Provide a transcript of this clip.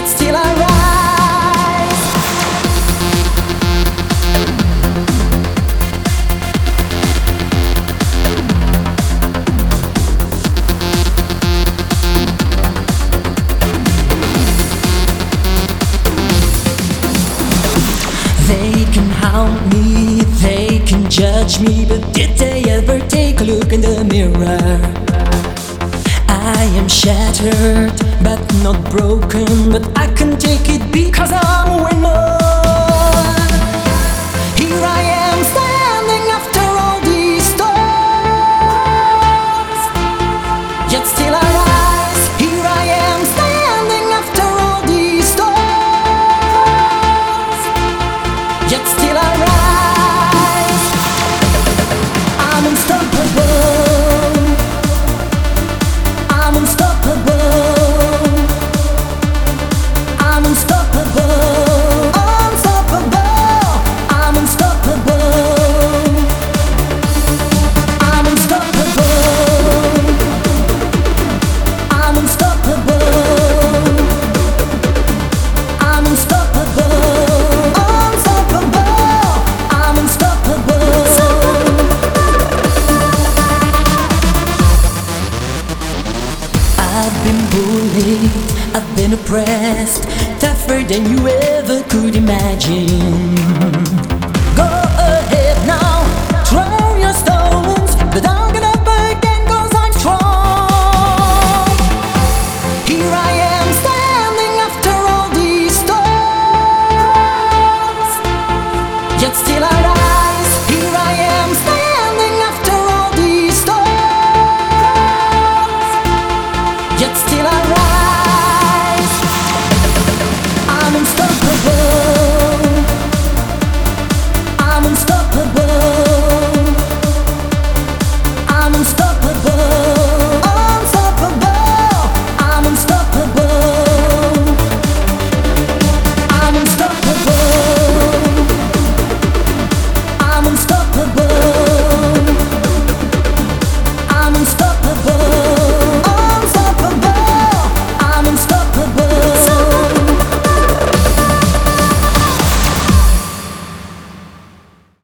yet still I rise. They can hound me, they can judge me, but did they ever take a look in the mirror? I am shattered, but not broken, but I can take it because I'm a winner. Here I am standing after all these storms, yet still I rise. Here I am standing after all these storms, yet still I rise. I'm unstoppable, I'm unstoppable, I'm unstoppable, unstoppable, I'm unstoppable, I'm unstoppable, I'm unstoppable, I'm unstoppable, unstoppable, I'm unstoppable. I've been bullied, I've been oppressed, tougher than you ever could imagine. Go ahead now, throw your stones, but I'm gonna back again 'cause I'm strong. Here I am standing after all these storms, yet still I rise. Here I am standing after all these storms, yet still I rise.